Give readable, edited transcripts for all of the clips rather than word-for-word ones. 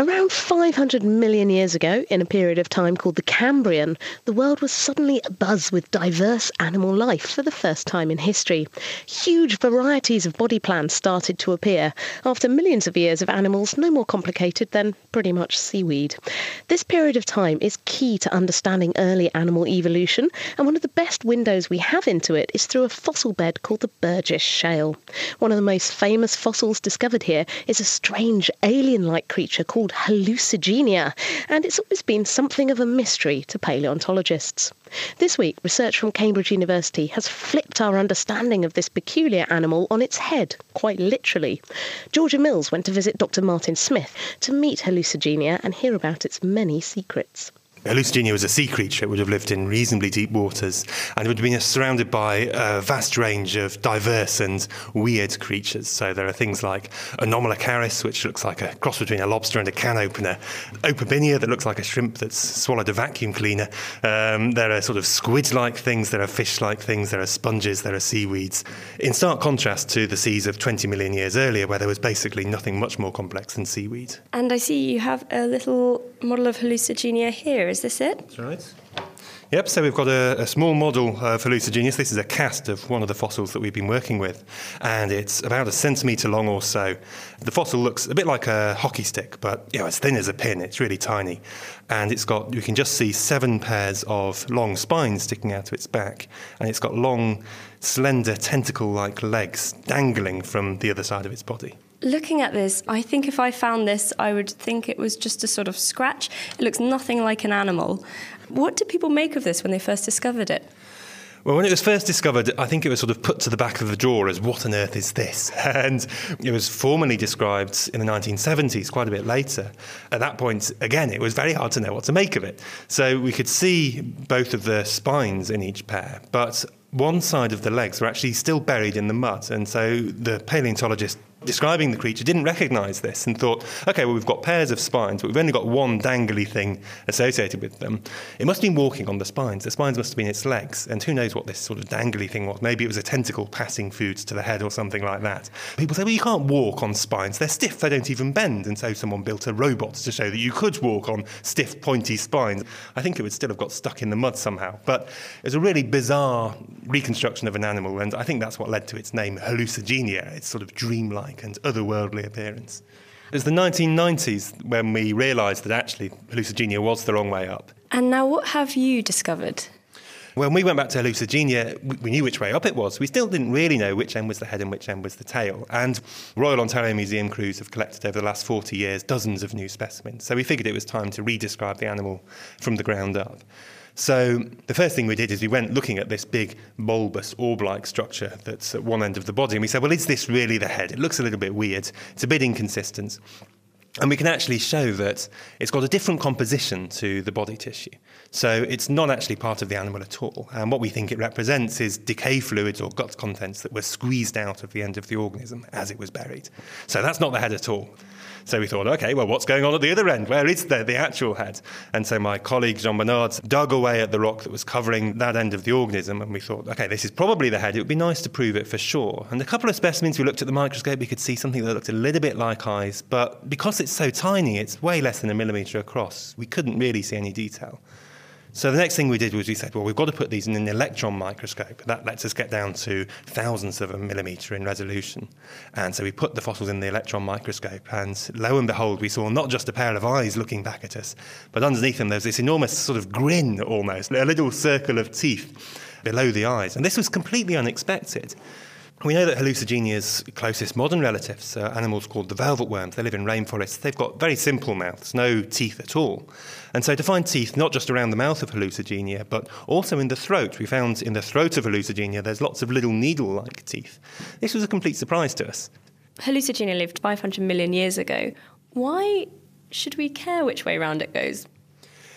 Around 500 million years ago, in a period of time called the Cambrian, the world was suddenly abuzz with diverse animal life for the first time in history. Huge varieties of body plans started to appear after millions of years of animals no more complicated than pretty much seaweed. This period of time is key to understanding early animal evolution, and one of the best windows we have into it is through a fossil bed called the Burgess Shale. One of the most famous fossils discovered here is a strange alien-like creature called Hallucigenia, and it's always been something of a mystery to paleontologists. This week, research from Cambridge University has flipped our understanding of this peculiar animal on its head, quite literally. Georgia Mills went to visit Dr. Martin Smith to meet Hallucigenia and hear about its many secrets. Hallucigenia was a sea creature. It would have lived in reasonably deep waters, and it would have been surrounded by a vast range of diverse and weird creatures. So there are things like Anomalocaris, which looks like a cross between a lobster and a can opener, Opabinia, that looks like a shrimp that's swallowed a vacuum cleaner. There are sort of squid-like things, there are fish-like things, there are sponges, there are seaweeds. In stark contrast to the seas of 20 million years earlier, where there was basically nothing much more complex than seaweed. And I see you have a little model of Hallucigenia here. Is this it? That's right. Yep, so we've got a small model of Hallucigenius. This is a cast of one of the fossils that we've been working with, and it's about a centimetre long or so. The fossil looks a bit like a hockey stick, but as thin as a pin. It's really tiny, and you can just see 7 pairs of long spines sticking out of its back, and it's got long, slender, tentacle-like legs dangling from the other side of its body. Looking at this, I think if I found this, I would think it was just a sort of scratch. It looks nothing like an animal. What did people make of this when they first discovered it? Well, when it was first discovered, I think it was sort of put to the back of the drawer as, what on earth is this? And it was formally described in the 1970s, quite a bit later. At that point, again, it was very hard to know what to make of it. So we could see both of the spines in each pair, but one side of the legs were actually still buried in the mud. And so the paleontologist describing the creature didn't recognise this and thought, OK, well, we've got pairs of spines, but we've only got one dangly thing associated with them. It must have been walking on the spines. The spines must have been its legs. And who knows what this sort of dangly thing was. Maybe it was a tentacle passing foods to the head or something like that. People say, well, you can't walk on spines. They're stiff. They don't even bend. And so someone built a robot to show that you could walk on stiff, pointy spines. I think it would still have got stuck in the mud somehow. But it was a really bizarre reconstruction of an animal. And I think that's what led to its name, Hallucigenia. It's sort of dreamlike and otherworldly appearance. It was the 1990s when we realised that actually Hallucigenia was the wrong way up. And now what have you discovered? When we went back to Hallucigenia, we knew which way up it was. We still didn't really know which end was the head and which end was the tail. And Royal Ontario Museum crews have collected over the last 40 years dozens of new specimens. So we figured it was time to redescribe the animal from the ground up. So the first thing we did is we went looking at this big, bulbous, orb-like structure that's at one end of the body, and we said, well, is this really the head? It looks a little bit weird. It's a bit inconsistent. And we can actually show that it's got a different composition to the body tissue. So it's not actually part of the animal at all. And what we think it represents is decay fluids or gut contents that were squeezed out of the end of the organism as it was buried. So that's not the head at all. So we thought, OK, well, what's going on at the other end? Where is the actual head? And so my colleague, Jean Bernard, dug away at the rock that was covering that end of the organism, and we thought, OK, this is probably the head. It would be nice to prove it for sure. And a couple of specimens, we looked at the microscope, we could see something that looked a little bit like eyes, but because it's so tiny, it's way less than a millimetre across, we couldn't really see any detail. So the next thing we did was we said, well, we've got to put these in an electron microscope. That lets us get down to thousandths of a millimetre in resolution. And so we put the fossils in the electron microscope, and lo and behold, we saw not just a pair of eyes looking back at us, but underneath them there was this enormous sort of grin almost, a little circle of teeth below the eyes. And this was completely unexpected. We know that Hallucigenia's closest modern relatives are animals called the velvet worms. They live in rainforests. They've got very simple mouths, no teeth at all. And so to find teeth not just around the mouth of Hallucigenia, but also in the throat. We found in the throat of Hallucigenia there's lots of little needle-like teeth. This was a complete surprise to us. Hallucigenia lived 500 million years ago. Why should we care which way round it goes?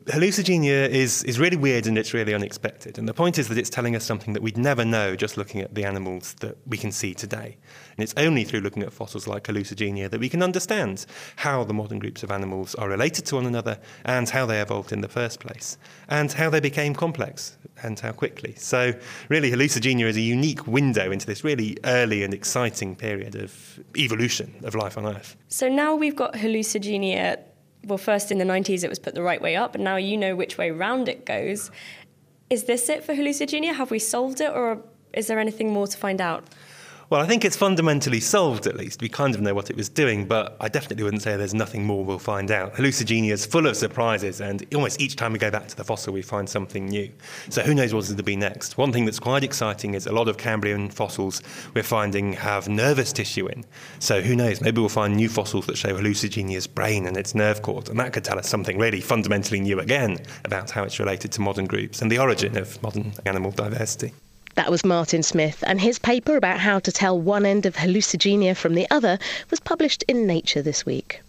Hallucigenia is really weird and it's really unexpected. And the point is that it's telling us something that we'd never know just looking at the animals that we can see today. And it's only through looking at fossils like Hallucigenia that we can understand how the modern groups of animals are related to one another and how they evolved in the first place and how they became complex and how quickly. So really, Hallucigenia is a unique window into this really early and exciting period of evolution of life on Earth. So now we've got Hallucigenia. Well, first in the 90s it was put the right way up, and now you know which way round it goes. Is this it for Hallucigenia? Have we solved it, or is there anything more to find out? Well, I think it's fundamentally solved, at least. We kind of know what it was doing, but I definitely wouldn't say there's nothing more we'll find out. Hallucigenia is full of surprises, and almost each time we go back to the fossil, we find something new. So who knows what's going to be next? One thing that's quite exciting is a lot of Cambrian fossils we're finding have nervous tissue in. So who knows? Maybe we'll find new fossils that show Hallucigenia's brain and its nerve cord, and that could tell us something really fundamentally new again about how it's related to modern groups and the origin of modern animal diversity. That was Martin Smith, and his paper about how to tell one end of Hallucigenia from the other was published in Nature this week.